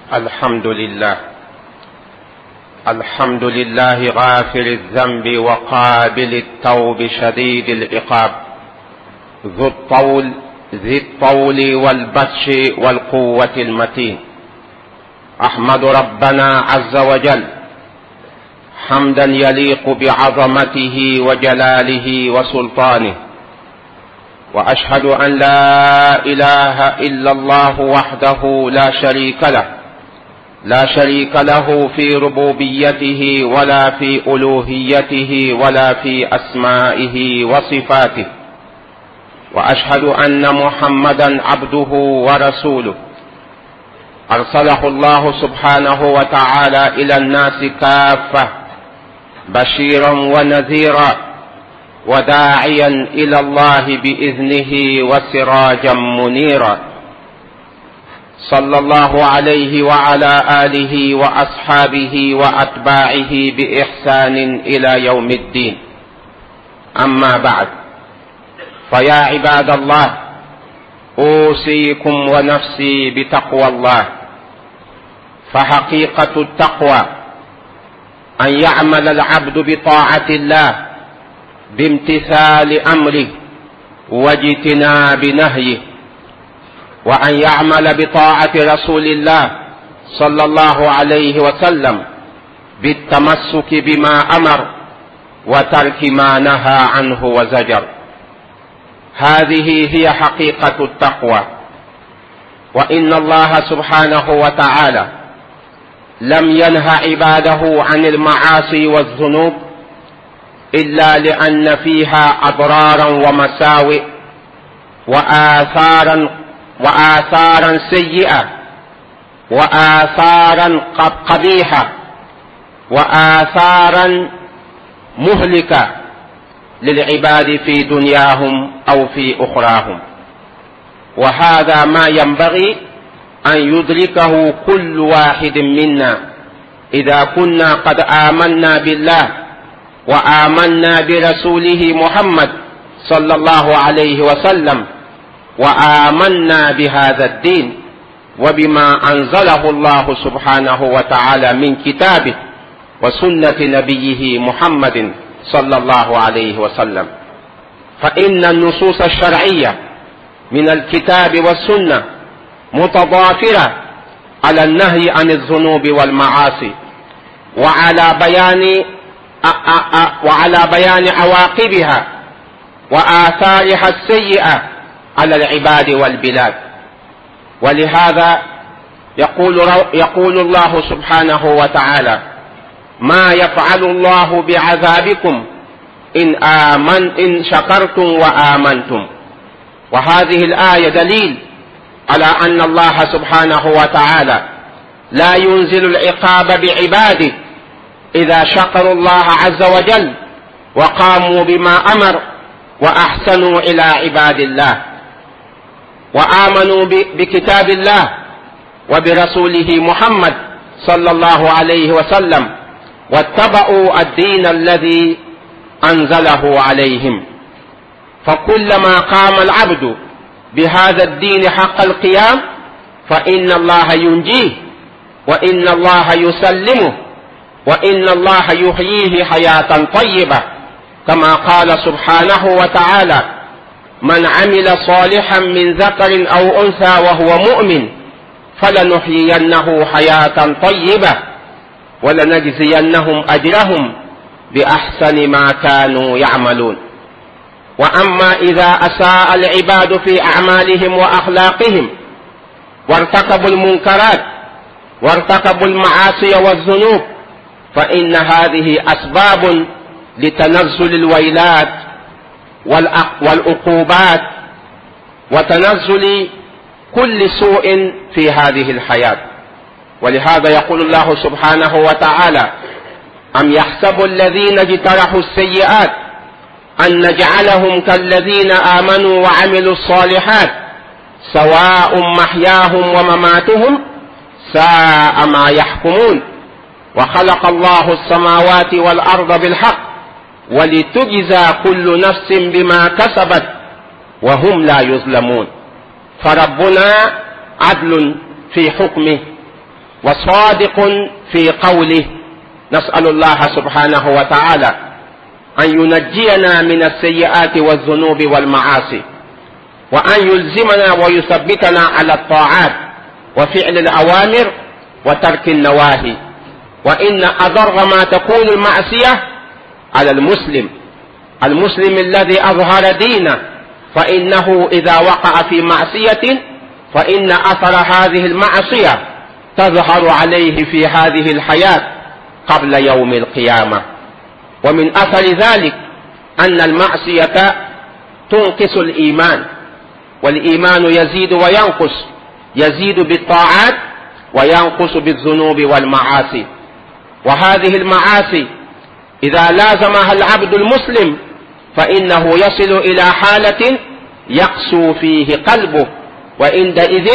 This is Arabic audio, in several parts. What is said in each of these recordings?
الحمد لله غافر الذنب وقابل التوب شديد العقاب ذي الطول والبطش والقوة المتين. أحمد ربنا عز وجل حمدا يليق بعظمته وجلاله وسلطانه، وأشهد أن لا إله إلا الله وحده لا شريك له في ربوبيته ولا في ألوهيته ولا في أسمائه وصفاته، وأشهد أن محمدا عبده ورسوله أرسله الله سبحانه وتعالى إلى الناس كافة بشيرا ونذيرا وداعيا إلى الله بإذنه وسراجا منيرا، صلى الله عليه وعلى آله وأصحابه وأتباعه بإحسان إلى يوم الدين. أما بعد، فيا عباد الله، أوصيكم ونفسي بتقوى الله. فحقيقة التقوى أن يعمل العبد بطاعة الله بامتثال أمره واجتناب نهيه، وأن يعمل بطاعة رسول الله صلى الله عليه وسلم بالتمسك بما أمر وترك ما نهى عنه وزجر. هذه هي حقيقة التقوى. وإن الله سبحانه وتعالى لم ينه عباده عن المعاصي والذنوب إلا لأن فيها أضرارا ومساوئ وآثارا سيئة وآثارا قبيحة وآثارا مهلكة للعباد في دنياهم أو في أخراهم، وهذا ما ينبغي أن يدركه كل واحد منا إذا كنا قد آمنا بالله وآمنا برسوله محمد صلى الله عليه وسلم، وآمنا بهذا الدين وبما أنزله الله سبحانه وتعالى من كتابه وسنة نبيه محمد صلى الله عليه وسلم. فإن النصوص الشرعية من الكتاب والسنة متضافرة على النهي عن الذنوب والمعاصي وعلى بيان عواقبها وآثارها السيئة على العباد والبلاد. ولهذا يقول الله سبحانه وتعالى: ما يفعل الله بعذابكم إن شكرتم وآمنتم. وهذه الآية دليل على أن الله سبحانه وتعالى لا ينزل العقاب بعباده إذا شكروا الله عز وجل وقاموا بما أمر وأحسنوا إلى عباد الله وآمنوا بكتاب الله وبرسوله محمد صلى الله عليه وسلم واتبعوا الدين الذي أنزله عليهم. فكلما قام العبد بهذا الدين حق القيام فإن الله ينجيه، وإن الله يسلمه، وإن الله يحييه حياة طيبة، كما قال سبحانه وتعالى: من عمل صالحا من ذكر أو أنثى وهو مؤمن فلنحيينه حياة طيبة ولنجزينهم أجرهم بأحسن ما كانوا يعملون. وأما إذا أساء العباد في أعمالهم وأخلاقهم وارتكبوا المنكرات وارتكبوا المعاصي والذنوب فإن هذه أسباب لتنزل الويلات والعقوبات وتنزل كل سوء في هذه الحياة. ولهذا يقول الله سبحانه وتعالى: أم يحسب الذين اجترحوا السيئات أن نجعلهم كالذين آمنوا وعملوا الصالحات سواء محياهم ومماتهم ساء ما يحكمون. وخلق الله السماوات والأرض بالحق ولتجزى كل نفس بما كسبت وهم لا يظلمون. فربنا عدل في حكمه وصادق في قوله. نسأل الله سبحانه وتعالى أن ينجينا من السيئات والذنوب والمعاصي، وأن يلزمنا ويثبتنا على الطاعات وفعل الأوامر وترك النواهي. وإن أضر ما تكون المعصية على المسلم الذي أظهر دينه، فإنه إذا وقع في معصية فإن أثر هذه المعصية تظهر عليه في هذه الحياة قبل يوم القيامة. ومن أثر ذلك أن المعصية تنقص الإيمان، والإيمان يزيد وينقص، يزيد بالطاعات وينقص بالذنوب والمعاصي. وهذه المعاصي إذا لازمها العبد المسلم فإنه يصل إلى حالة يقسو فيه قلبه، وعندئذ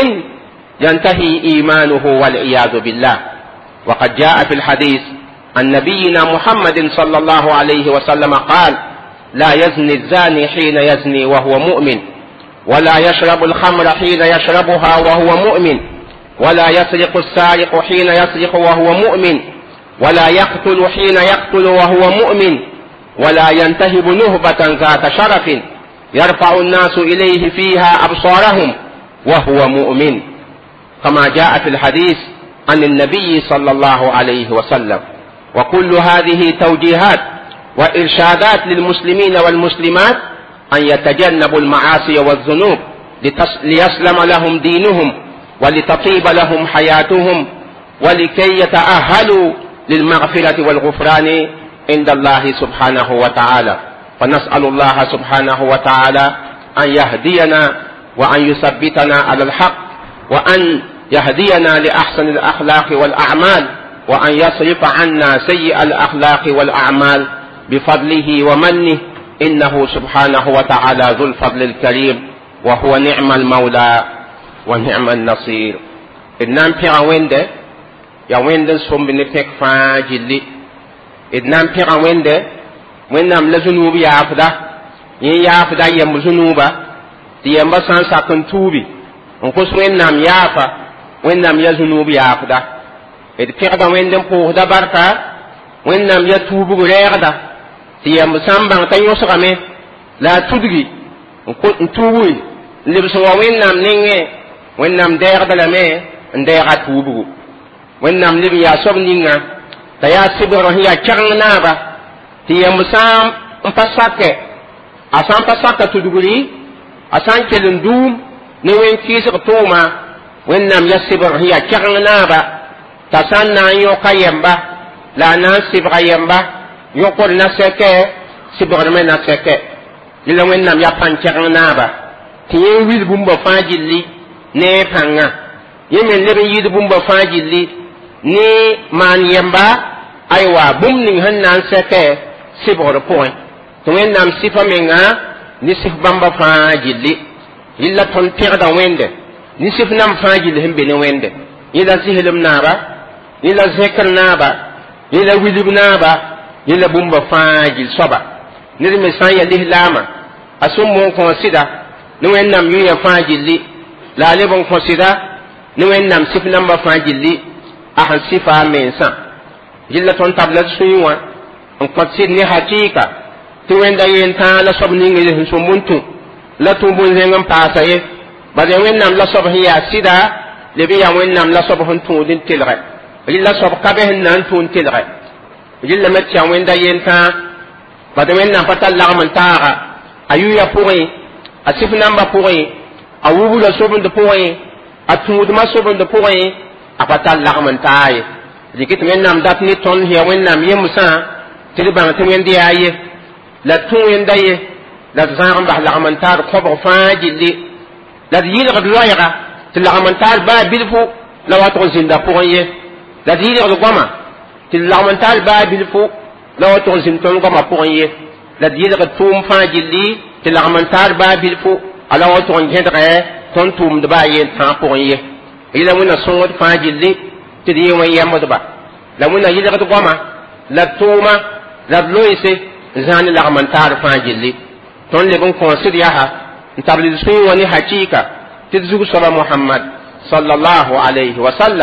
ينتهي إيمانه والعياذ بالله. وقد جاء في الحديث عن نبينا محمد صلى الله عليه وسلم قال: لا يزني الزاني حين يزني وهو مؤمن، ولا يشرب الخمر حين يشربها وهو مؤمن، ولا يسرق السارق حين يسرق وهو مؤمن، ولا يقتل حين يقتل وهو مؤمن، ولا ينتهب نهبة ذات شرف يرفع الناس إليه فيها أبصارهم وهو مؤمن، كما جاء في الحديث عن النبي صلى الله عليه وسلم. وكل هذه توجيهات وإرشادات للمسلمين والمسلمات أن يتجنبوا المعاصي والذنوب ليسلم لهم دينهم ولتطيب لهم حياتهم ولكي يتأهلوا للمغفرة والغفران عند الله سبحانه وتعالى. فنسأل الله سبحانه وتعالى أن يهدينا وأن يثبتنا على الحق، وأن يهدينا لأحسن الأخلاق والأعمال، وأن يصرف عنا سيء الأخلاق والأعمال بفضله ومنه، إنه سبحانه وتعالى ذو الفضل الكريم، وهو نعم المولى ونعم النصير. إدنام بيغا وينده يا وينده سوم بنفك فاجلي، إدنام بيغا وينده وينام لزنوب يافدا يافدا يم زنوبا يم بسان ساكن توبي ونقص وينام يافا وينام يزنوب يافدا. إد بيغا وينده بوغدا بركا وينام يتوب غريغدا يم سامبان تنيوسغامي لا تدغي نتوبي لبسوا وينام نينغي وينام ديغدا لامي ndega tubugu wennam libi ya sobninga ta ya sibro hiya charna ba ti yamsam mpasake asan pasaka tuduguri asan kelundum ne wen kisa tuma wennam ya sibro hiya charna ba ta sanna yo kayamba la na sibra yamba yo ko na seke sibro me na seke ila wennam ya pan charna ba ti wil bumba fajili ne panga yemen leben yid bumba fajili ni man yamba aywa bum ning hannan seke sibor point to wen nam sifa menga ni sif bamba fajili illa ton tirda wende ni sif nam fajili hembe ne wende ila zihilum naba ila zikr naba ila wilib naba ila bumba fajil soba ni me sanya lihlama asum mon consider ni wen nam yu fajili la lebon consider ni wennam sif namba fajili ahan sifa mensa jilla ton tabla suywa on qatsid ni hakika ti wenda yenta la sob ni ngi so muntu la tumbun zengam pasaye bade wennam la sob hiya sida le bi ya wennam la sob hon tudin tilre jilla sob kabe nan tun tilre jilla metya wenda yenta bade wennam patal la man taara ayuya pourri asif namba pourri awubu la sobun de pourri atud masobon de pourri apatal lagman taye dikit wennam dat ni ton hiya wennam yemusa tilban tin wendi aye la tun wendaye la zan bah lagman tar khobo fajili la yilg loyra til lagman tar ba bilfu la watro zinda pourri la yilg goma til lagman tar ba bilfu la watro zinton goma pourri la yilg tum fajili til lagman tar ba bilfu ala watro ngendre ton tum de ba yen ta pour ye ila wona songot fajili ti di won yamdo ba la wona yila to goma la tuma la loise zan la mantar fajili ton le bon consider ya ha ntabli suyi woni hakika ti zugu sala muhammad sallallahu alayhi wa sallam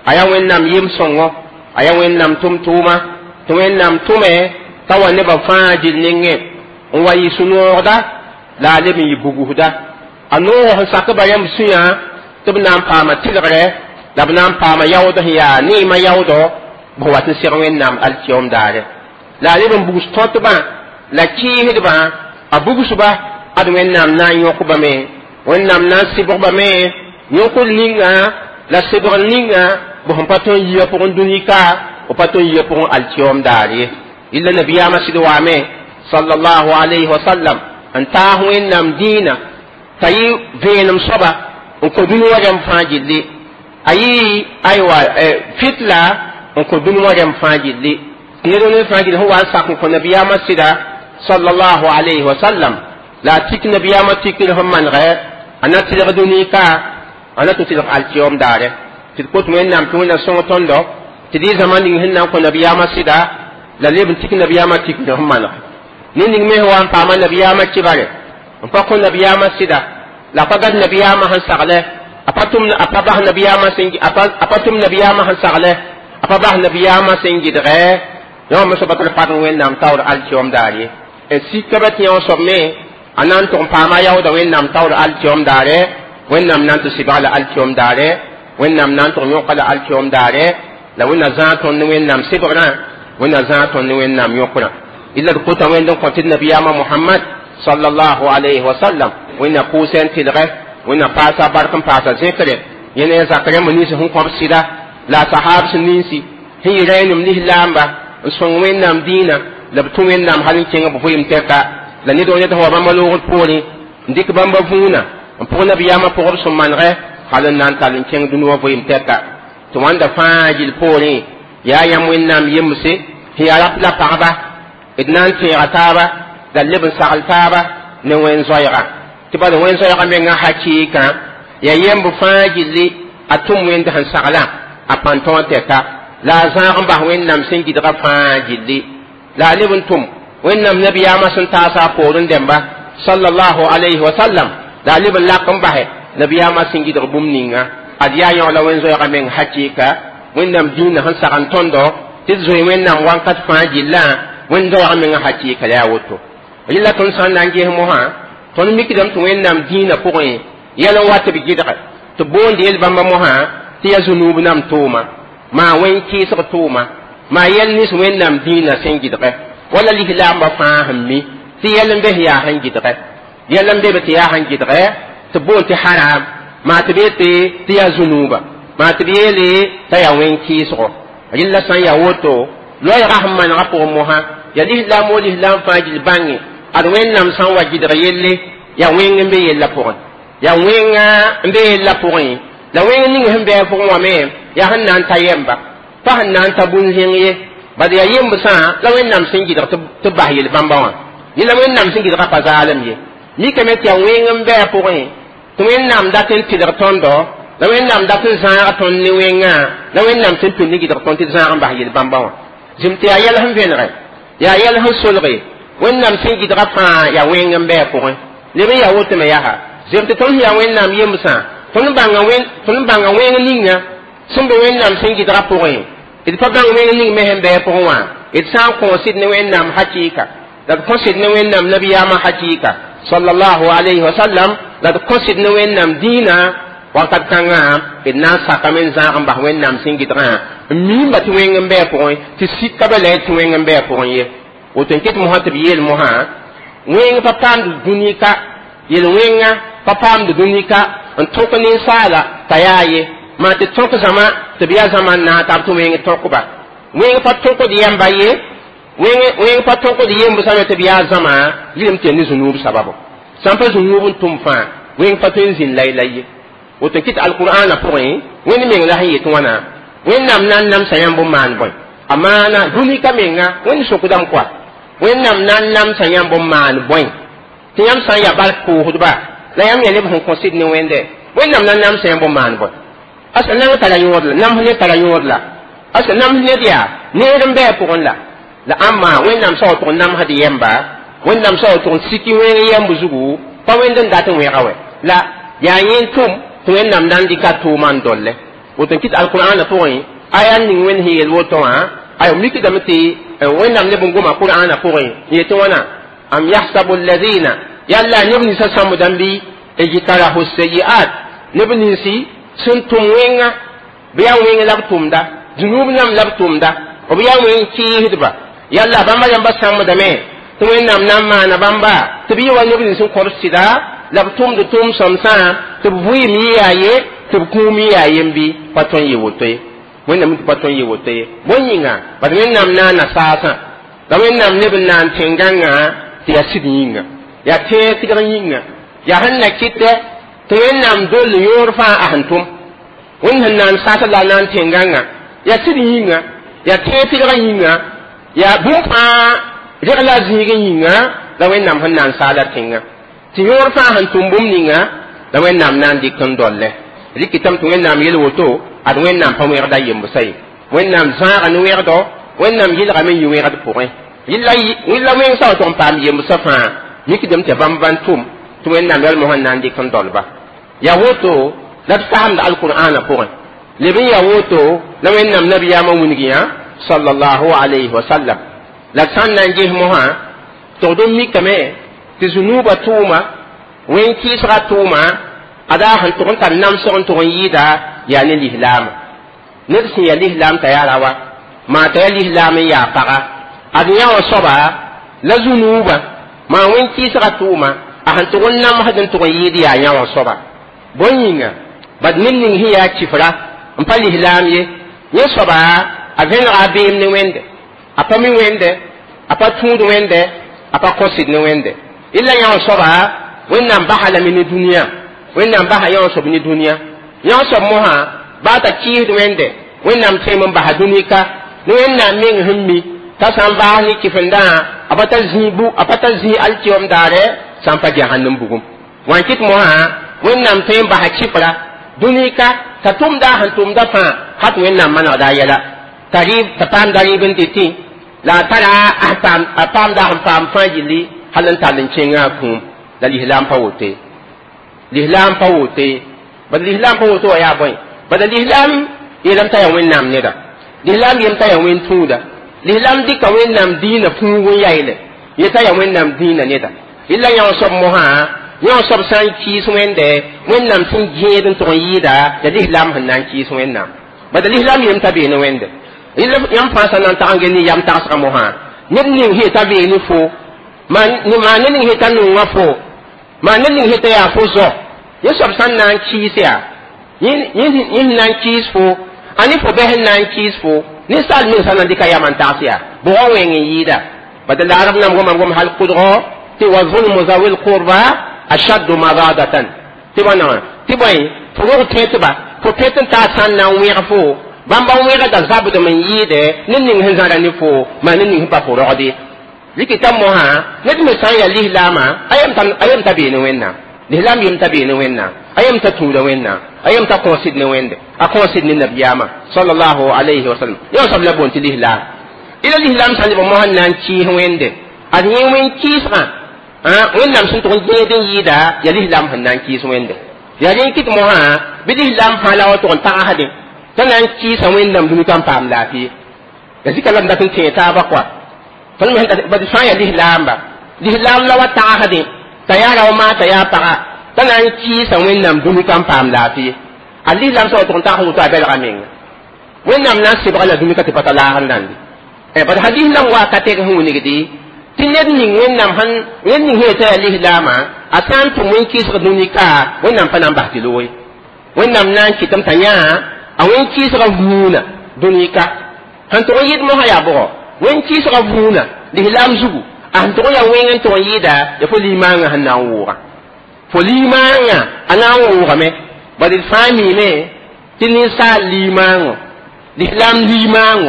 aya wẽnnaam yem sõngo aya wẽnnaam tʋm tʋʋma tɩ wẽnnaam tʋme t'a wa nebã fãa gill nengẽ n wa yɩ sũ-noogda la a leb n yɩ bugusda a noog sẽn sakba yãmb sũyã tɩ b na n paama tɩlgre la b na n paama yaood sẽn yaa neemã yaoodo b wat n seg wẽnnaam alkiom daare la a leb n bugs tõtbã la kɩɩsdbã a bugsba ad wẽnnaam na n yõkbame wẽnnaam na n sɩbgbame yõkd ninga la sɩbg ninga b sẽn pa tõe n yia pʋgẽ dũnika b pa tõe n yia pʋgẽ alkiom daar ye illa nabiyaamã sɩd waame sallallahu alayhi wa sallam n taas wẽnnaam dĩinã t'a yɩ vẽenem soaba n kõ dũni wã rẽmb fãa gilli a yɩ aywa fitla n kõ dũni wã rẽmb fãa gilli ned ne fãa gill sẽn wa n sak n kõ nabiyaamã sɩda sallallahu alayhi wa sallam la a tik nabiyaamã tikr sẽn manegɛ a na tɩlg dũnika a na tɩ tɩlg alkiom daare tɩ d kot wẽnnaam tɩ wẽnna sõng tõndo tɩ dɩ zãma ning sẽn na n kõ nabiyaamã sɩda la leb n tik nabiyaamã tikr sẽn maneg ne ning me sẽn wa n paama nabiyaamã kɩbare n pa kõ nabiyaamã sɩda la a pa gat nabiyaamã sẽn saglɛ a pa bas nabiyaamã sẽn saglɛ a pa bas nabiyaamã sẽn gɩdgɛ yõ me soaba tɩ d pat n wẽnnaam taoor alkiom daar ye n sikaba tɩ yõ soab me a na n tʋg n paama yaooda wẽnnaam taoor alkiom daare wẽnnaam na n tɩ sɩbg la alkiom daare wẽnnaam na n tʋg yõka la alkiom daare la wẽnna zãag tõnd ne wẽnnaam sɩbgrã wẽnna zãag tõnd ne wẽnnaam yõkrã illa d kota wẽnd n kõ tɩ d nabiyaamã mohamad sallallahu alayhi wa sallam wẽnna pʋʋsɛ n tɩlgɛ wẽnna paasa bark n paasa zẽkre yẽ ne zak rẽmb nins sẽn kõb sɩda la a sahaab sẽn ninsi sẽn yɩ rɛɛnem lislaamba n sõng wẽnnaam dĩinã la b tũ wẽnnaam hal n kẽng b vɩɩm tɛka la ned wa ned sẽn wa bãmba loogd poorẽ n dɩk bãmba vũunã n pʋg nabiyaamã pʋgb sẽn manegɛ hal n na n tall n kẽng dũni wã vɩɩm tɛka tɩ wãnda fãa gill poorẽ yaa yãmb wẽnnaam yemse sẽn yaa rap la pagba d na n tẽega taaba la leb n sagl taaba ne wẽn-zoɛɛgã tɩ bala wẽn-zoɛɛgã mengã hakɩɩkã yaa yemb fãa gilli a tʋm wẽnd sẽn saglã a pãn tõog tɛka la a zãag n bas wẽnnaam sẽn gɩdgã fãa gilli la a leb n tʋm wẽnnaam nabiyaamã sẽn taasa a poor n dẽmba sallallahu alayhi wa sallam la a leb n lak n basɛ nabiyaamã sẽn gɩdg bũmb ninga ad yaa yõ la wẽn-zoɛɛgã meng hakɩɩka wẽnnaam dĩinã sẽn sag n tõndo tɩ d zoe wẽnnaam wãnkat fãa gillã wẽn-zoɛɛgã mengã hakɩɩka la yaa woto rɩla tõnd sã n na n ges mosã tõnd mikdame tɩ wẽnnaam dĩinã pʋgẽ yɛl n wa tɩ b gɩdge tɩ boond yel bãmba mosã tɩ yaa zunub nam tʋʋma maa wẽn-kɩɩsg tʋʋma maa yɛl nins wẽnnaam dĩinã sẽn gɩdgɛ wala lislaamba fãa sẽn mi tɩ yɛl n bes yaa sẽn gɩdgɛ yɛl n bebe tɩ yaa sẽn gɩdgɛ tɩ boond tɩ haram maa tɩ beete tɩ yaa zunuuba maa tɩ b yeele t'a yaa wẽn-kɩɩsgo rɩla sã n yaa woto loɛɛgã sẽn manegã pʋgẽ mosã yaa lislaam wo lislaam fãa gill bãnge ad wẽnnaam sã n wa gɩdg yelle yaa wẽng n be yella pʋgẽ yaa wẽngã n be yella pʋgẽ la wẽng ning sẽn bɩ a pʋgẽ wame yaa sẽn na n ta yemba pa sẽn na n ta bũn-zẽng ye bad yaa yembsã la wẽnnaam sẽn gɩdg tɩ bas yel bãmba wã yẽ la wẽnnaam sẽn gɩdgã pa zaalem ye mikame tɩ yaa wẽng n bɩ a pʋgẽ tɩ wẽnnaam dat n tɩlg tõndo la wẽnnaam dat n zãag tõnd ne wẽngã la wẽnnaam sẽn pĩnd n gɩdg tõnd tɩ d zãag n bas yel bãmba wã zĩm tɩ yaa yɛl sẽn vẽnege yaa yɛl sẽn solge wẽnnaam sẽn gɩdgã fãa yaa wẽng n bɩ a pʋgẽ leb n yaa woto me yaa zem tɩ tõnd sẽn yaa wẽnnaam yembsã tõnd n bãnga wẽng ninga sẽn be wẽnnaam sẽn gɩdgã pʋgẽ d pa bãng wẽng ning me sẽn bɩ a pʋgẽ wã d sã n kõo sɩd ne wẽnnaam hakɩɩka la d kõ sɩd ne wẽnnaam nabiyaamã hakɩɩka sallallahu alayhi wa sallam la d kõ sɩd ne wẽnnaam dĩinã wakat kãngã d na n sakame n zãag n bas wẽnnaam sẽn gɩdgã n miimba tɩ wẽng n bɩ a pʋgẽ tɩ sika ba la tɩ wẽng n bɩ a pʋgẽ ye woto n ket mosã tɩ b yeel mosã wẽng pa paamd dũnika yel wẽngã pa paamd dũnika n tõk ninsaala t'a yaa ye maa tɩ tõk zãma tɩ b yaa zãma n na n tab tɩ wẽng tõkba wẽng pa tõkd yãmba ye wẽng pa tõkd yembsame tɩ b yaa zãma yɩlm tɩ ne zũnuub sababo sã n pa zũnuub n tʋm fãa wẽng pa tõe n zĩn la ye woto kɩt alqur'ana pʋgẽ wẽnd meng la sẽn yet wãna wẽnnaam na n namsa yãmb n maan bõe a maana dũnika menga wẽnd sokdame koa wẽnnaam na n namsa yãmb n maan bõe tɩ yãmb sã n yaa bark pʋʋsdba la yãmb ya leb sẽn kõ sɩd ne wẽnde wẽnnaam na n namsa yãmb n maan bõe asa nang tara yõod la nams ne tara yõod la asa nams ned yaa need n bɩ a pʋgẽ la ãmma wẽnnaam sã wa tʋg n namsd yɛmba wẽnnaam sã wa tʋg n siki wẽng yɛmb zugu pa wẽnd n dat n wẽga wɛ la yaa yẽ tʋm tɩ wẽnnaam na n dɩka tʋʋma n dolle woton kit alqur'ana pore ayan ning wen hiyel woto ha ayo miki damti wennam ne bungoma qur'ana pore yeto wana am yahsabu alladhina yalla nibni sasamu dambi ejitara husayiat nibni si sun tumwenga biya wenga labtumda junub nam labtumda o biya wen kihidba yalla bamba yamba samu dame to wennam nam mana bamba to biya wa nibni sun korsida labtum de tum samsa to bui mi yaye to kumi yaye mbi paton yewote wennam paton yewote bonyinga bad wennam na sasa da wennam ne bin nan tenganga ya sidinga ya te tiganyinga ya hanna kitte to wennam dol yorfa ahantum wannan nan sasa la nan tenganga ya sidinga ya te tiganyinga ya bumpa regla ziganyinga da wennam hannan sala tenga ti yorfa ahantum bumninga da wennam nan dikton dolle rikitam to wennam yel woto ad wennam pa werda yembusay wennam zaaga no werdo wennam yilga men yuwerad pouré yilla wen sa to pam yembusafa mikidem te bamban tum to wennam yel mo hannan dikton dolba ya woto la faham alqur'ana pouré lebin ya woto la wennam nabiyama wunigiya sallallahu alayhi wa sallam la sannan jeh mo ha to dum mikame ti zunuba tuma wen kisra tuma ada han to kan nam so to yida yani lihlam nirsi ya lihlam ta yarawa ma ta lihlam ya para adiya wa soba la zunuba ma wen kisra tuma a han to nam hadin to yidi ya ya wa soba bonyinga bad minning hiya kifra ampa lihlam ye soba aven abim ni wende apa mi wende apa tudu wende apa kosid ni wende illa ya soba wennam bahala min dunya wennam baha ya soba ni dunya ya soba moha bata ki wende wennam temun baha dunika ni wennam min himmi ta san bahani kifenda abata zibu apata zi alkiyom dare sampa jahannam bugum wankit moha wennam tem baha kifra dunika tatum da hantum da fa hat wennam mana da yala tarib tapam daribin titi la tara apam da hanfam fajili halan talin chenga kum da lihlam pawote bad lihlam pawote ya boy bad lihlam yelam ta yawin nam ne da lihlam yem ta yawin tuda lihlam dika wen nam dina fu won yaile yeta yawin nam dina ne da illa yaw sob moha yaw sob san ki suwende wen nam tin jedin to yida da lihlam hanan ki suwenna bad lihlam yem ta be ne wende illa yam pasa nan ta angeni yam ta sa moha nin he ta be ni fo man ni manin hita nun wafo manin hita ya fuzo yesob san nan kisia yin nan kisfo ani fo behen nan kisfo ni sal min sanan dika yaman tasia bo wen yida badal arab nam gom hal qudra ti wa zulmu zawil qurba ashad madadatan ti wana ti boy fo tetba fo tetan ta san nan wi fo bamba wi ga da zabu de man yide nin hin zara ni fo manin hin pa fo rodi likitam moha net me san ya lihlama ayam tabini wenna lihlam yim tabini wenna ayam tatuda wenna ayam ta consid ne wende a consid ni nabiyama sallallahu alayhi wa sallam ya sabla bonti lihlam ila lihlam salibo mohan nan ci wende ad yin wen kisra wennam sun to jedin yida ya lihlam hanan kis wende ya yin kit moha bi lihlam hala wa to ta hadin tanan kisa wennam dumi kam pam lafi ya zikalam da tun ta ba kwa فلما هنت بدي شوية لهلام لو تعهدي تيارا وما تيابا تنان كي سوين نام دوني كام فام لافي اللهلام سوى تنتاخو تابل غامين وين نام ناس سيبغالا دوني كتبا تلاهن لاندي بدي هديه لام واكاتيك هوني كدي تنين وين نام هن وين نهي تيا لهلاما أسان تموين كيس دوني كا وين نام فنام بحتي لوي وين نام نان كي تم تنيا أو وين كيس غفونا دوني كا هنتو يد موها يابو wen ki so gavuna lihlam zugu an to ya wen to yida ya fo limanga hanan wura fo limanga anan wura me badi fami me tini sa limango lihlam limango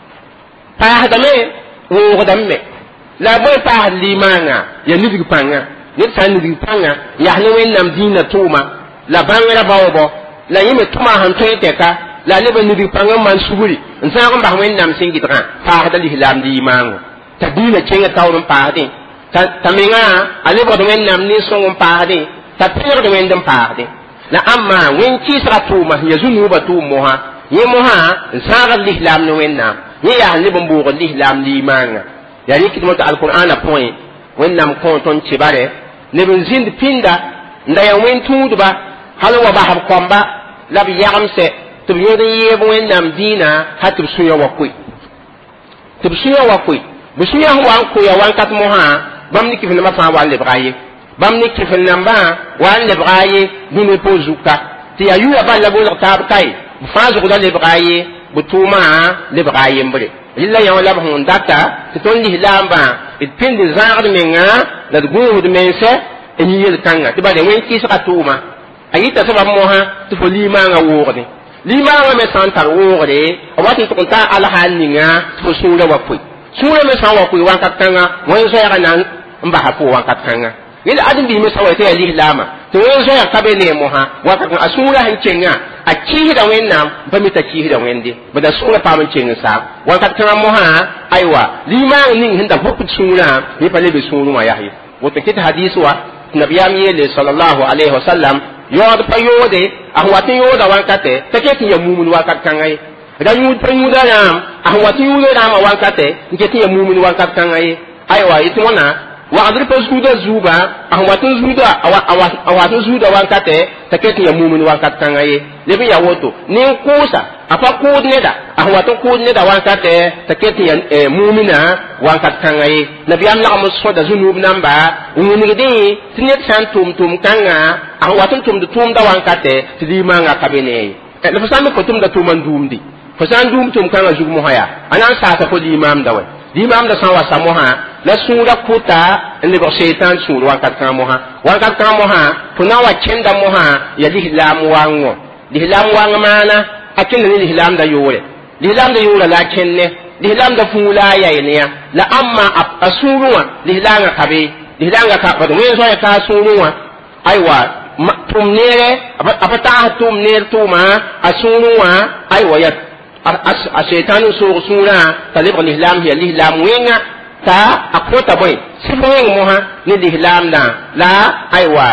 pa hada me wo damme la boy pa limanga ya nidi panga ni san nidi panga ya ne wen nam dina tuma la bangera bawo la yime tuma han to yeteka la leba ni bi panga man suguri nsa ko ba wen nam singi tra pa hada lihlam di mango tabina chenga tawrum pa de ta minga ale bo wen nam ni so pa de ta pir de wen dam pa de la amma wen kisra tuma ya zunuba tumoha yemoha saga l'islam no wenna ye ya ne bon bo l'islam limanga ya ni kidmo alquran a point wennam ko ton cibare ne ben zind pinda nda ya wen tudba halwa ba hab komba la bi yamse to yode yebo wennam dina hatub suya wakui tib suya wakui bu suya wan ko ya wan kat moha bam ni kifna ma fa wal libraye bam ni kifna ba wal libraye dine po zuka ti ya yu ba la bo tab kai bu fa zu da libraye bu tuma libraye mbre illa ya wala hon data ti ton li lamba it pindi zaar menga da go de mense en yel kanga ti ba de wen ki sa tuma ayita sa ba moha ti fo lima nga worde lima nga me santar worde awati to konta ala haninga fo sura wakui sura me sa wakui wan katanga wan so ya nan mba ha ko wan katanga yele adin bi me sa wete ali lama to wan so ya kabe ne moha wa ka asura hancenga a kihi da wennam ba mi ta kihi da wende ba da sura pa man cenga sa wan katanga moha aiwa lima ning hinda hokku sura ni pale be sura ma yahi woto kit hadisi wa nabiyam yele sallallahu alaihi wasallam yod pa yode ahwati yoda wan kate take ya mumun wa katanga da yud pa yuda ram ahwati yuda ram wan kate nke ya mumun wa katanga aiwa itmona wa adri pa zuda zuba ahwatun zuda awatun zuda wan kate take ya mumun wa katanga lebe ya woto ni kusa apa kud neda ahwatun kud neda wan kate take ya mumina wan katanga nabiyam la muso da zunub namba unigidi tinet san tum kanga ahwatun tum da wan kate tidima nga kabene le fasan ko tum da tuman dumdi fasan tum kanga zugmo haya anan sa ta ko imam da wai imam da san wa samoha la sura kuta ne ba shaytan sura wan katka moha tuna wa kenda moha ya lihlam wango lihlam wang mana akin ni lihlam da yore la kenne lihlam da fula ya ne la amma asuruwa lihlanga kabe lihlanga ka ba wen so ya ka suruwa aiwa tumnere apata tumner tuma asuruwa aiwa ya a shaytanu sura talib lihlam ya lihlam wenga ta akota boy sifo moha ni lihlam da la aiwa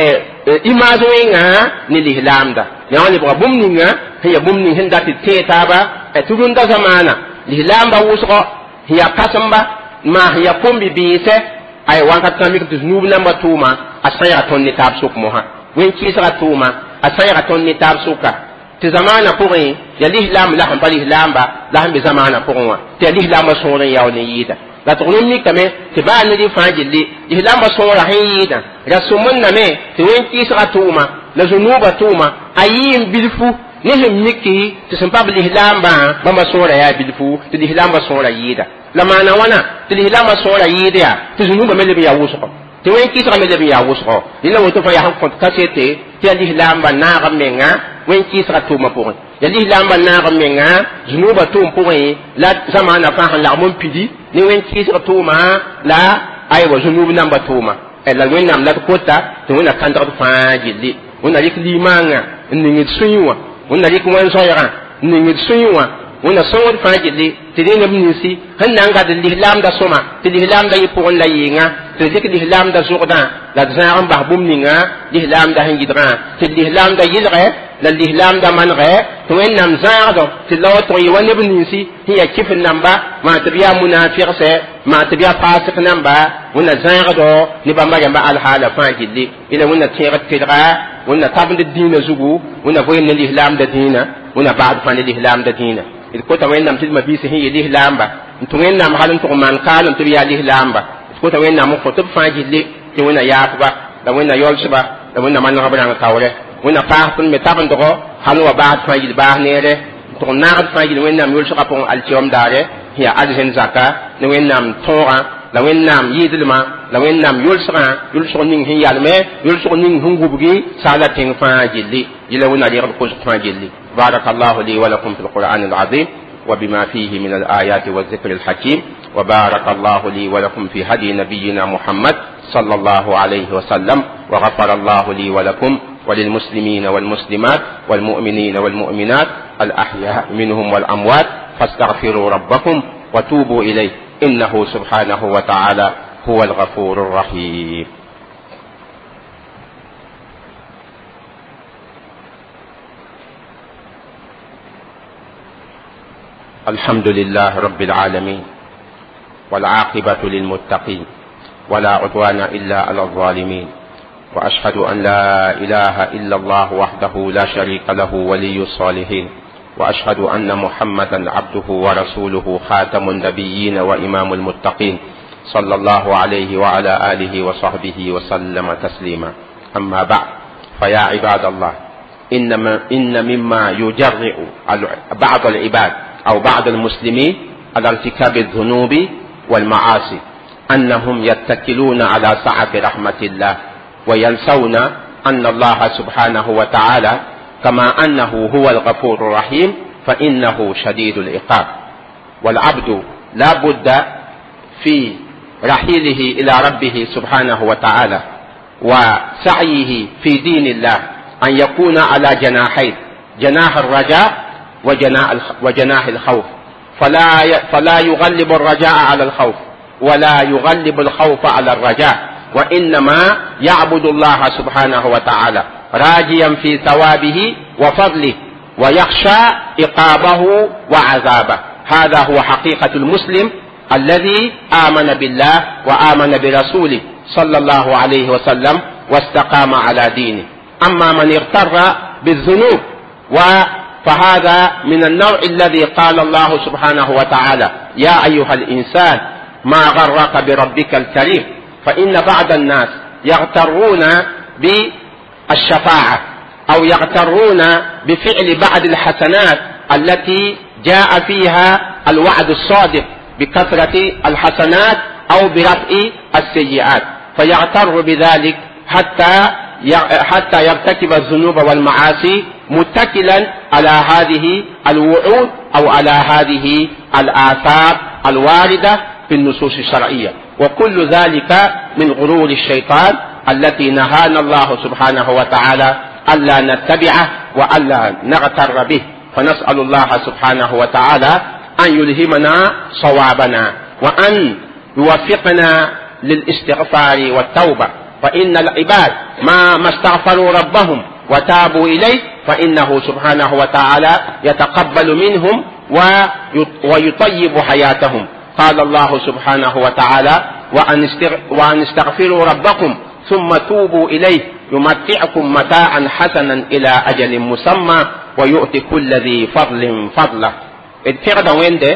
imazo wenga ni lihlam da ya wani ba bumninga ya bumnin hinda ti ba turun da zamana lihlam ba wusko ya kasamba ma ya pombi bise ai wanka tamik tu nub namba tuma asaya ton ni tab suk moha wen kisra tuma asaya ton ni tab suka ti zamana pore ya lihlam la han lihlam ba la han bi zamana porwa ti lihlam so ren yaw ni yida la to ni kame ti ba ni di fajili lihlam so ra hin yida rasumun na me ti wen kisra tuma la zunuba tuma ayin bilfu ne him niki ti sun pab lihlam ba ma so ra ya bilfu ti lihlam so ra yida la mana wana ti lihlam so ra yida ti zunuba me le ya wuso ti wen kisra me le ya wuso ila woto fa ya han kont kasete ti lihlam ba na ga menga wen kisra tuma pour ya lihlam ba na ga menga zunuba tum pour la zamana fa han la mon pidi ni wen kisra tuma la ay wa zunuba namba tuma la wen nam la kota to na kanta fa jilli wona lik limanga ningi sunywa wona lik wan soyara ningi sunywa wona sawd fa jilli tidinga minisi hanna nga de lihlam da soma ti lihlam da yipo la yinga ti lik lihlam da zuqda la zaram ba bumninga lihlam da hingidra ti lihlam da yilre la lihlam da manre to wen nam zaado ti lawto yi wani binisi hiya kifin namba ma tabiya munafiq se ma tabiya fasik namba wona zaado ni bamba gamba al hala fa jilli ila wona tirat tidra wona tabnd dina zugu wona boyen lihlam da dina wona baad fa lihlam da dina il ko ta wen nam tilma bisi hiya lihlam ba to wen nam halun to man kalun to ya lihlam ba ko ta wen nam ko to fa jilli ti wona yaafba da wona yolsba da wona man rabana tawre wona paatun me taban dogo halwa baat fa yil baa nere to naad fa yil wennam yul saka pon altiom dare hiya alhen zaka ne wennam tora la wennam yidilma la wennam yul saka ning hin yalme yul saka ning hungubugi sala ting fa jilli yila wona di ko fa jilli barakallahu li wa lakum fil qur'anil azim وبما فيه من الآيات والذكر الحكيم وبارك الله لي ولكم في هدي نبينا محمد صلى الله عليه وسلم وغفر الله لي ولكم وللمسلمين والمسلمات والمؤمنين والمؤمنات الأحياء منهم والأموات فاستغفروا ربكم وتوبوا إليه إنه سبحانه وتعالى هو الغفور الرحيم الحمد لله رب العالمين والعاقبة للمتقين ولا عدوان إلا على الظالمين وأشهد أن لا إله إلا الله وحده لا شريك له ولي الصالحين وأشهد أن محمدا عبده ورسوله خاتم النبيين وإمام المتقين صلى الله عليه وعلى آله وصحبه وسلم تسليما. أما بعد، فيا عباد الله، إن مما يجرئ بعض العباد أو بعض المسلمين على ارتكاب الذنوب والمعاصي أنهم يتكلون على سعة رحمة الله وينسون أن الله سبحانه وتعالى كما أنه هو الغفور الرحيم فإنه شديد العقاب، والعبد لا بد في رحيله إلى ربه سبحانه وتعالى وسعيه في دين الله أن يكون على جناحين، جناح الرجاء وجناح الخوف، فلا يغلب الرجاء على الخوف ولا يغلب الخوف على الرجاء، وإنما يعبد الله سبحانه وتعالى راجيا في ثوابه وفضله ويخشى عقابه وعذابه. هذا هو حقيقة المسلم الذي آمن بالله وآمن برسوله صلى الله عليه وسلم واستقام على دينه. أما من اغتر بالذنوب فهذا من النوع الذي قال الله سبحانه وتعالى: يا أيها الإنسان ما غرك بربك الكريم. فإن بعض الناس يغترون بالشفاعة أو يغترون بفعل بعض الحسنات التي جاء فيها الوعد الصادق بكثرة الحسنات أو برفع السيئات، فيغتر بذلك حتى يرتكب الذنوب والمعاصي متكلا على هذه الوعود أو على هذه الآثار الواردة في النصوص الشرعية، وكل ذلك من غرور الشيطان التي نهانا الله سبحانه وتعالى ألا نتبعه وألا نغتر به. فنسأل الله سبحانه وتعالى أن يلهمنا صوابنا وأن يوفقنا للاستغفار والتوبة، فإن العباد ما استغفروا ربهم وتابوا إليه فإنه سبحانه وتعالى يتقبل منهم ويطيب حياتهم. قال الله سبحانه وتعالى: وأن استغفروا ربكم ثم توبوا إليه يمتعكم متاعا حسنا إلى أجل مسمى ويؤتي كل ذي فضل فضله. الفرد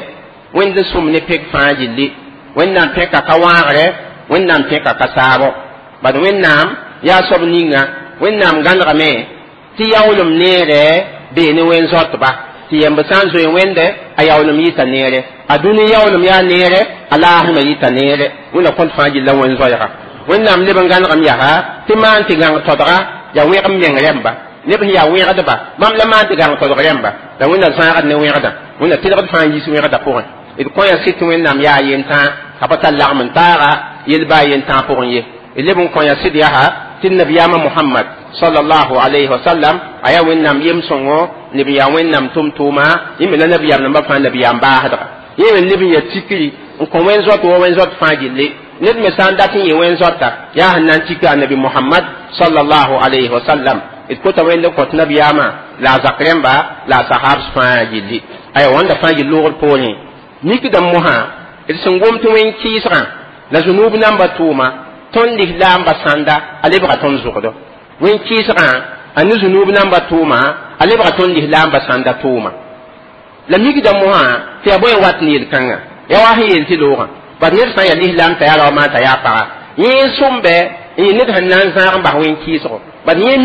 وين سمني بيك فاجلي وين نام بيك كواغره وين نام بيك كسابو بل وين نام يا صبنينا وين نام غنغمي تي يولم نيره بين وين زوتبا تي يمبسان زوي وين ده ايولم يتا نيره ادوني يولم يا نيره الله ما يتا نيره وين كون فاجل لو وين زويرا وين نام لبن غنغم يا ها تي مان تي غان تودرا يا ويغم مين ريمبا نبه يا ويغدا با مام لما تي غان تودرا ريمبا دا وين زاغد ني ويغدا وين تي فاجي سو ويغدا بوين إذ كويا سيت وين نام يا ينتا كبتا لامن تارا يلبا ينتا بوين اللي بن كويا سيد ياها تن نبي محمد صلى الله عليه وسلم ايا وين نام يمسونغو نبي وين نام توما يمن نبي نام با فان نبي با هدا يمن نبي يتيكي كون وين زوت فاجي لي نت مسان داتي وين زوتا يا هنان تيكا نبي محمد صلى الله عليه وسلم إذ كنت وين كنت نبي لا زكريمبا لا صحاب فاجي لي ايا وند فاجي لوغ بولين niki da moha il sungum to wen kisra la zunub namba tuma ton lik lamba sanda alebra ton zuqdo wen kisra anu zunub namba tuma alebra ton lik lamba sanda tuma la niki da moha ti aboy wat nil kanga ya wahi yel ti loga bad ner sa ya lik lam ta ya ma ta ya pa yin sumbe yin nit hanan sa ba wen kisro bad yin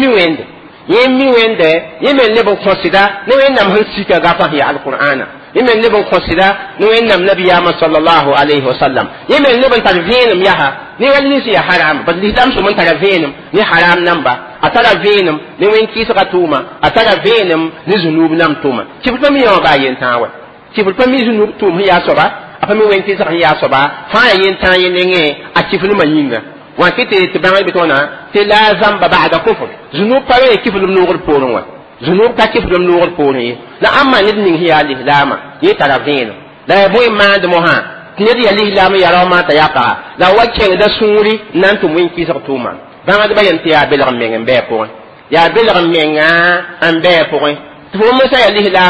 mi wende yemen lebo consider ne wen nam hsika ga fa ya alqur'ana yemen leben consider no enam nabiyama sallallahu alayhi wasallam yemen leben tarvinum yaha ni walni si haram bad lislam so man tarvinum ni haram namba atara vinum ni wen kisaka tuma atara vinum ni zunub nam tuma kibul mi yo ba yen tawa kibul mi zunub tum ya soba apa mi wen kisaka ya soba fa yen tan yen nge a kibul manyinga wa kite tibanga bitona te la zamba ba'da kufr zunub pare kibul nugul porun wa zunub ka kif dum nuur poni la amma nid ning hiya lihlama yi taravin la boy mand moha nid ya lihlama ya rawma ta yaqa la wakke da suri nan tum win ki sak tuma banga ba yanti ya belgam mengen be ko ya belgam menga an be ko to mo sa ya lihlama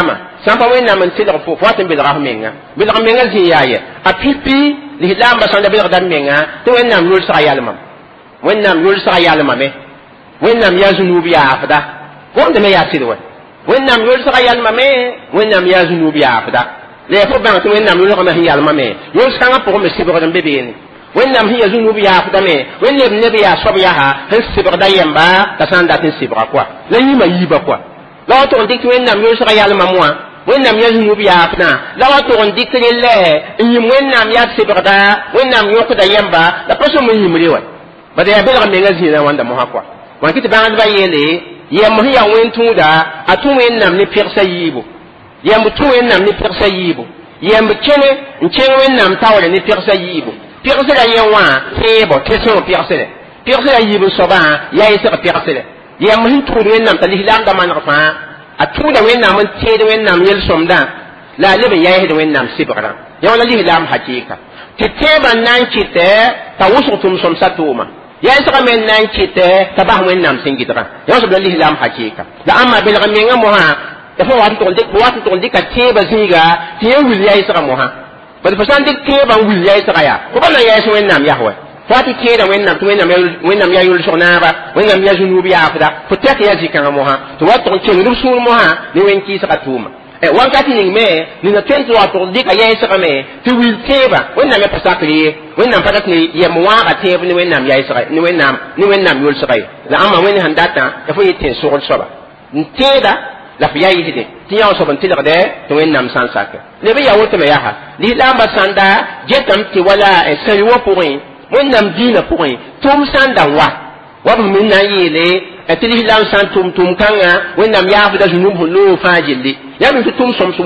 sampa wẽnnaam n tɩlg fo wat n belga menga zĩ yaaye a pipi lislaam ba sãnda belgda menga tɩ wẽnnaam yolsga yalmam wẽnnaam yolsga yalmame wẽnnaam yaa zunub yaafda gomdame yaa sɩd wa wẽnnaam yolsga yalmame wẽnnaam yaa zunub yaafda la fo bãng tɩ wẽnnaam yolgame sẽn yalmame yolskãngã pʋgẽ me sɩbgd n be beene wẽnnaam sẽn yaa zunub yaafdame wẽnneb neb yaa soab yaa sẽn sɩbgda yemba t'a sã n dat n sɩbga koa la yĩma yiiba koa la wa tʋg n dɩk tɩ wẽnnaam yolsga yalmam wã wẽnnaam yaa zunub yaafdã la wa tʋg n dɩk rellɛ n yĩm wẽnnaam yaa sɩbgda wẽnnaam yõkda yemba la pa sõm n yĩmre wa bada yaa belg menga zĩigã wãnda mosã koa wan kɩ tɩ bãadbã yeele yɛm sẽn yaa wẽn-tũuda a tũ wẽnnaam ne pɩgsa yiibu yɛmb tũ wẽnnaam ne pɩgsa yiibu yɛmb kẽne n kẽng wẽnnaam taoore ne pɩgsa yiibu pɩgsda yẽ wã tẽebo tẽsẽ pɩgsdɛ pɩgsda yiib n soabã yaa yɩsg pɩgsdɛ yɛmb sẽn tʋʋd wẽnnaam t'a lislaamda maneg fãa a tʋʋda wẽnnaam n tẽed wẽnnaam yel-sõmdã la a leb n yaɛsd wẽnnaam sɩbgrã yã wala lislaam hakɩɩka tɩ tẽebã n na n kɩtɛ t'a wʋsg tʋm-sõmsa tʋʋma yaɛsgã me n na n kɩtɛ t'a bas wẽnnaam sẽn gɩdgã yã wa soab la lislaam hakɩɩka la ãmma belg mengã mosã fo wat n tʋg n dɩka tẽebã zĩiga tɩ yẽ wil yaɛsgã mosã bad fo sã n dɩk tẽebã n wil yaɛsgã yaa fo ba na yaɛs wẽnnaam yas wa fo wa tɩ tẽeda wẽnnaam tɩ wẽnnaam yaa yʋlsg naaba wẽnnaam yaa zunub yaafda fo tɛk yaa zĩ-kãngã mosã tɩ wa tʋg n kẽngd b sũur mosã ne wẽn-kɩɩsgã tʋʋma wankati ning me nina tõe n tɩ wa tʋg dɩka yaɛsgame tɩ wil tẽebã wẽnnaam ya pa sakr ye wẽnnaam pa dat ne yɛm wãaga tẽeb ne wẽnnaam yaɛsga ne wẽnnaam yolsga ye la ãmma wẽnd sẽn datã ya fo yet tɩ n sogl soaba n tẽeda la fo yaa yɩsde tɩ yã wa soab n tɩlgdɛ tɩ wẽnnaam sã n sake leb yaa wotame yaa lislaambã sãnda getame tɩ wala sãn wã pʋgẽ wẽnnaam dĩinã pʋgẽ tʋʋm sã n da wa b me na n yeele tɩ lislaam sã n tʋm kãngã wẽnnaam yaafda zunub sẽn loog fãa gilli yaa me tɩ tʋm sõms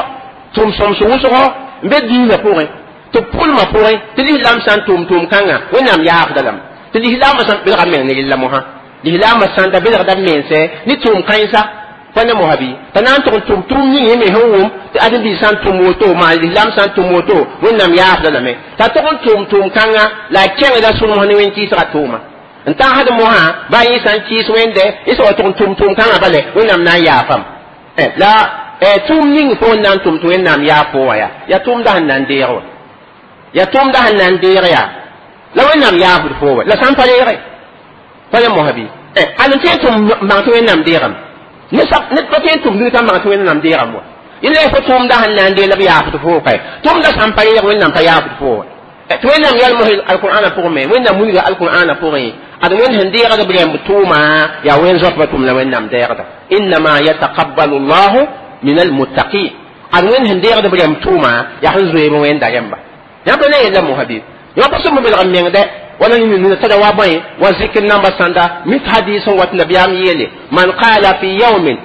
wʋsgɔ n be dĩinã pʋgẽ tɩ pʋlmã pʋgẽ tɩ lislaam sã n tʋm kãngã wẽnnaam yaafda lame tɩ lislaambã sã belga meng ne yella mosã lislaambã sãnda belgda mense ne tʋʋm kãensa pa ne mosã bɩ t'a na n tʋg n tʋm ning me sẽn wʋm tɩ ãdem-biig sã n tʋm woto maan lislaam sã n tʋm woto wẽnnaam yaafda lame t'a tʋg n tʋʋm kãngã la a kẽngda sũmsã ne wẽn-kɩɩsgã tʋʋma n tagsd mosã baa yẽ sã n kɩɩs wẽnde yẽ sã wa tʋg n tʋm kãngã bale wẽnnaam na n yaafam la tʋʋm ning fo n na n tʋm tɩ wẽnnaam yaaf pʋʋ wã yaa tʋʋmda sẽn na n deeg wa yaa tʋʋmda sẽn na n deeg yaa la wẽnnaam yaafd foo wa la sã n pa reege pa ne mosã bɩ ad n tõe n tʋm bãng tɩ wẽnnaam deegame ned pa tõe n tʋm dũni tãn bãng tɩ wẽnnaam deegame wa yẽla fo tʋʋmda sẽn na n deel b yaafd foo ka tʋʋmda sã n pa reeg wẽnnaam pa yaafd foo wa tɩ wẽnnaam yal mos alqur'ana pʋgẽ me wẽnnaam wilga alqur'ana pʋgẽ ad wẽnd sẽn deegd b rẽmb tʋʋma yaa wẽn zoatbã tʋm la wẽnnaam deegda innama yataqabbalu llahu min almuttaqin ad wẽnd sẽn deegd b rẽmb tʋʋma yaa sẽn zoeeb wẽnda rẽmba yã pa na yella mosã bɩ yã pa sõm belg n mengdɛ wala nina tada wa bõe wa zikr namba sãnda mit hadis n wat nabiyaam yeele man qala fi yawmin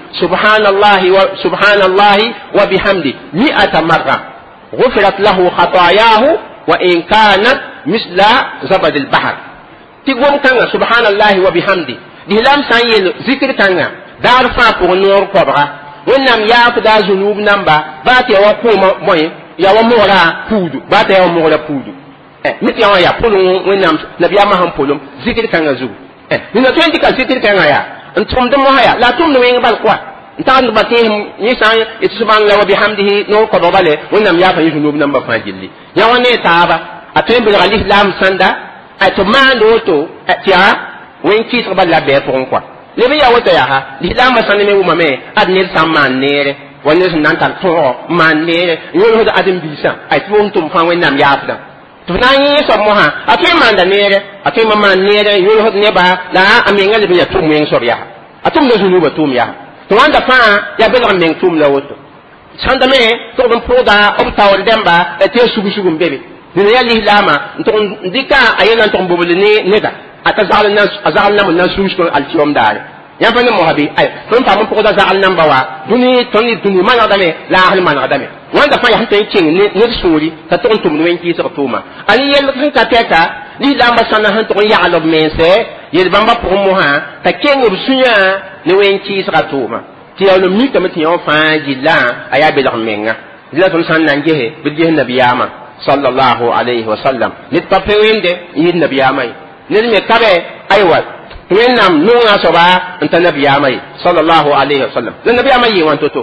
subhanallahi wa bihamdi 100 marra غفرت له خطاياه وإن كانت مثل زبد البحر تقوم كان سبحان الله وبحمده دهلام سايل ذكر كان دار فاق نور كبرى ونم ياف دا ذنوب نمبا بات يا وقوم موي يا ومورا بودو بات يا ومورا بودو مت يا بولو ونم نبي ما هم بولو ذكر كان زو من 20 كان ذكر كان يا انتم دم هيا لا تم وين بالقوا نتان باتهم يسان سبحان الله وبحمده نور كبرى ونم ياف ذنوب نمبا فاجلي يا وني تابا atwen bi galif lam sanda ato mando to atia wen kit ba la be pour quoi le be ya wota ya ha l'islam sanda me wuma me adnir samman nere wonni nan tan to man nere yoro hoda adam bisa ay to tum fa wen nam yaafda to na yi so mo ha atwen manda nere atwen man nere yoro hoda ne ba la amenga le be ya tum wen so ya atum le zunu ba tum ya to wanda fa ya be la men tum la woto sanda me to dum poda ob tawol demba e te sugu sugu mbebe dina ya lihlama nton dika ayena nton bobule ne nega atazal nam nan suusko altiom dare ya fa ne mohabi ay ton fa mo ko da zal nam bawa duni man adame la ahli man adame wanda fa ya tan king ne suri ta ton tum ne wenki sa tuma ali yel kan ka teka lihlama sana han ton ya alob mense yel bamba pour mo ha ta king ob sunya ne wenki sa tuma ti ya no mi kam ti on fa jilla aya be la menga dila ton san nan jehe bi jehe nabiyama sallallahu alayhi wa sallam nit pape wende yin nabiyamai nit me kabe aywa wennam nunga soba anta nabiyamai sallallahu alayhi wa sallam la nabiyamai yi wanto to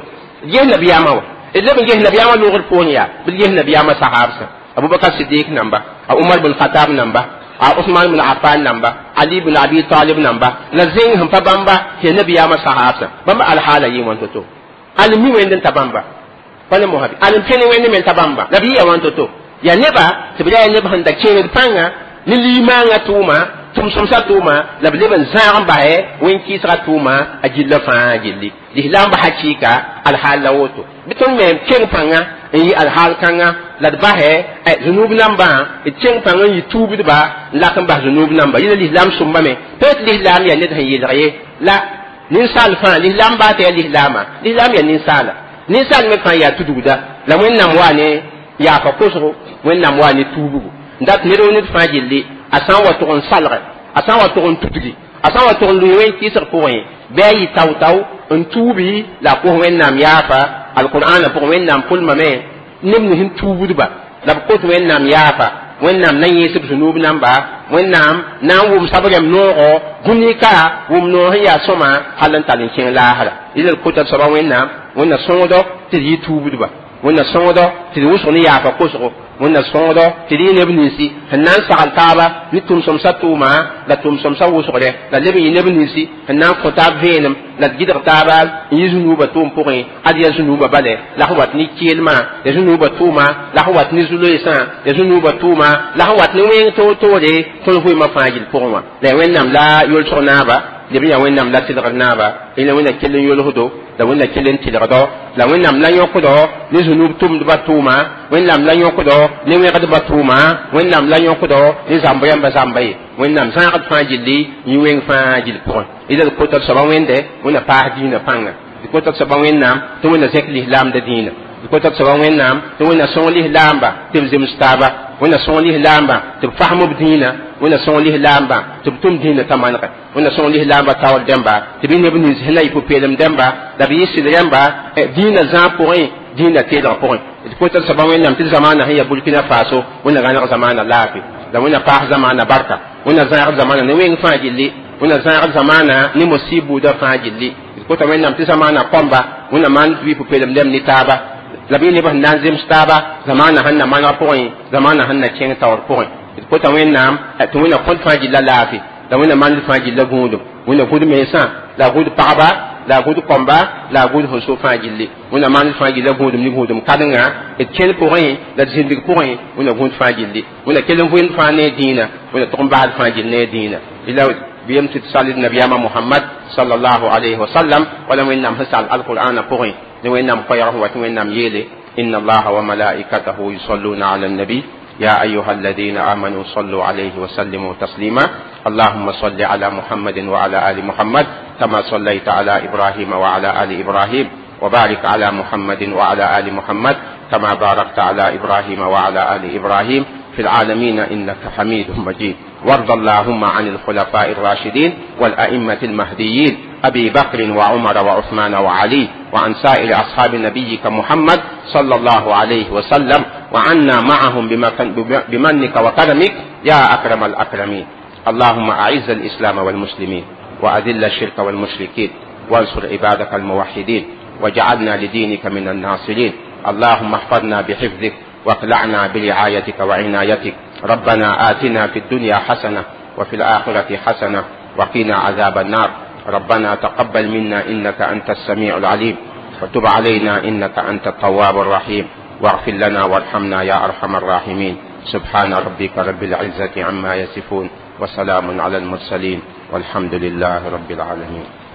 يه nabiyama wa illa bin يه nabiyama lugul ponya bil يه nabiyama sahabsa abubakar siddiq namba umar bin khattab namba Uthman bin Affan namba Ali bin Abi Talib namba la zing hum pa bamba he nabiyama sahabsa bamba al hala yi wanto to al mi wenden tabamba wala mo habi al pene wenden men tabamba nabiya wanto to ya neba tibya ya neba handa kene panga ni limanga tuma tum somsa tuma la bliban zaan bae wen kisra tuma ajilla fa ajilli ihlam ba hakika al hala woto biton men ken panga yi al hal kanga la bae zunub namba ken panga yi tubi ba la kan ba zunub namba yi l'islam sumba me pet l'islam ya net hayi la nin sal fa l'islam ba te l'islam ya nin sal me fa ya tududa la wen nam wane ya fa kusro wen nam wane tubu ndat ne ro nit fa jilli asan wa to on salre asan wa to on tutigi asan wa to luwen ki sar ko wen bayi taw on tubi la ko wen nam yafa alquran ko wen nam kul mame nim ni hin tubu ba la ko to wen nam yafa wen nam nan yesib sunub nam ba wen nam nan wum sabagam no o gunika wum no ya soma halan talin kin lahara ila ko ta saba wen nam songo ti yi tubu ba wen songo ti wuso ni yafa ko so wonna sõodo tɩ dɩ neb ninsi n na n sagl taaba ne tʋm-sõmsa tʋʋma la tʋm-sõmsa wʋsgdɛ la leb n yɩ neb ninsi n na n kõ taab vẽenem la d gɩdg taaba n yɩ zu-nuubã tʋʋm pʋgẽ ad ya zu-nuubã bale la sẽn wat ne keelmã ya zu-nuubã tʋʋma la sẽn wat ne zu-loeesã ya zu-nuubã tʋʋma la sẽn wat ne wẽng toor-toore tõnd vɩɩmã fãa gill pʋgẽ wã la ya wẽnnaam la yol-sg naaba leb n ya wẽnnaam la tɩlgd naaba la wẽnna kell n yolsdo la wẽnna kell n tɩlgdo la wẽnnaam la yõkdo ne zu-nuub tʋmdbã tʋʋma wẽnnaam la yõkdo ne wẽgdbã tʋʋma wẽnnaam la yõkdo ne zãmb yãmba zãmba ye wẽnnaam zãagd fãa gilli yĩ wẽng fãa gill pʋgẽ ila d kota d soaba wẽnde wẽnna paas dĩinã pãnga d kota d soaba wẽnnaam tɩ wẽnna zẽk lislaamda dĩinã d kota d soaba wẽnnaam tɩ wẽnna sõng lislaamba tɩ b zems taaba wẽnna sõng lislaamba tɩ b fasm b dĩinã wẽnna sõng lislaamba tɩ b tʋm dĩinã t'a manegɛ wẽnna sõng lislaamba taoor dẽmba tɩ bɩ neb nins sẽn na yɩ pʋ-peelem dẽmba la b yɩ sɩd rẽmba dĩinã zãag pʋgẽ dĩinã teelg pʋgẽ d kota d soaba wẽnnaam tɩ zamaana sẽn ya burkina faso wẽnna gãneg zamaana laafɩ la wẽnna paas zamaana barka wẽnna zãag zamaana ne wẽng fãa gilli wẽnna zãag zamaana ne mosɩɩb buudã fãa gilli d kota wẽnnaam tɩ zamaana kõmba wẽnna maan tɩ bɩ pʋ-peelem dẽmb ne taaba la bɩ neb sẽn na n zems taaba zamaana sẽn na maneg pʋgẽ zamaana sẽn na kẽng taoor pʋgẽ d kota wẽnnaam tɩ wẽnna kõt fãa gilla laafɩ la wẽnna maan fãa gilla gũudum wẽnna gũd mensã la gũd pagba la gũd kõmba la gũd fõn so fãa gilli wẽnna maan fãa gilla gũudum ne gũudum kãdengã d kẽl pʋgẽ la d zĩndg pʋgẽ wẽnna gũud fãa gilli wẽnna kell n vẽnd fãa ne dĩinã wẽnna tʋg n basd fãa gill ne dĩinã ila biyam tɩ d salid nabiyama mohamad sallallahu alayhi wa sallam wala wẽnnaam sẽn sal alqur'ana pʋgẽ ne wẽnnaam koɛɛg sẽn wa tɩ wẽnnaam yeele إن الله وملائكته يصلون على النبي يا أيها الذين آمنوا صلوا عليه وسلموا تسليما اللهم صل على محمد وعلى آل محمد كما صليت على إبراهيم وعلى آل إبراهيم وبارك على محمد وعلى آل محمد كما باركت على إبراهيم وعلى آل إبراهيم في العالمين إنك حميد مجيد وارض اللهم عن الخلفاء الراشدين والأئمة المهديين أبي بكر وعمر وعثمان وعلي وعن سائر أصحاب نبيك محمد صلى الله عليه وسلم وعنا معهم بمنك وكرمك يا أكرم الأكرمين اللهم أعز الإسلام والمسلمين وأذل الشرك والمشركين وانصر عبادك الموحدين واجعلنا لدينك من الناصرين اللهم احفظنا بحفظك واقلعنا برعايتك وعنايتك ربنا آتنا في الدنيا حسنة وفي الآخرة حسنة وقنا عذاب النار ربنا تقبل منا إنك أنت السميع العليم وتب علينا إنك أنت التواب الرحيم واغفر لنا وارحمنا يا أرحم الراحمين سبحان ربك رب العزة عما يصفون وسلام على المرسلين والحمد لله رب العالمين